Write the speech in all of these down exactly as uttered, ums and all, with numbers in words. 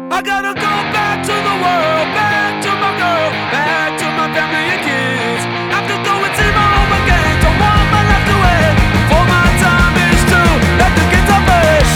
I gotta go back to the world, back to my girl, back to my family and kids. Have to go and see my home again. Don't want my life to end before my time is through. Let the kids up bed.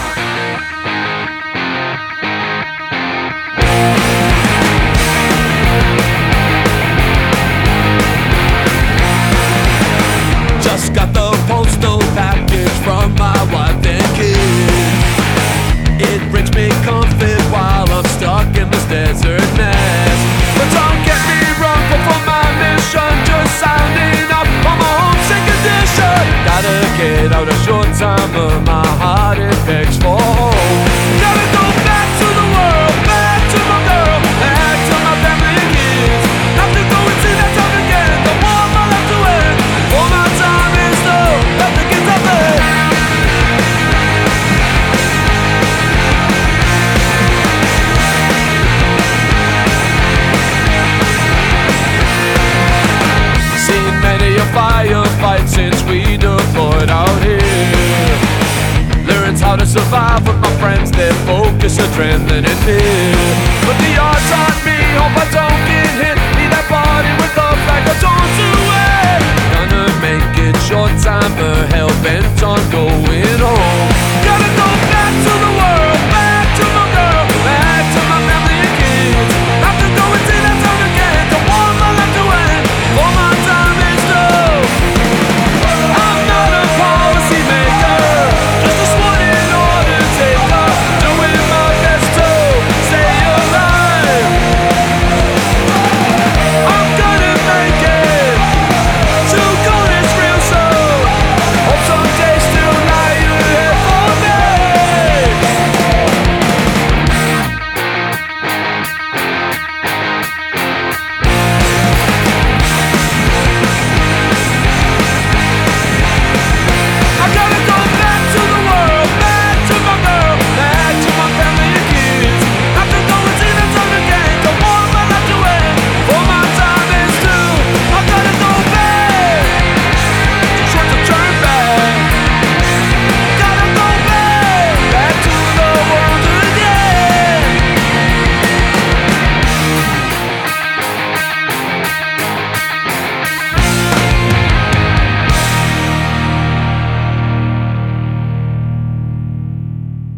Just got the postal package from my wife and kids. It brings me comfort while I'm stuck in this desert mess. But don't get me wrong, for my mission, just signing up on my homesick condition. Gotta get out a short time, but my heart it begs for home. Gotta go back to the world, back to my girl, back to my family and kids. Have to go and see that town again. Don't want my life to end before my time is through. Let the kids up there. Firefight since we deployed out here. Learned how to survive with my friends, their focus, adrenaline and fear.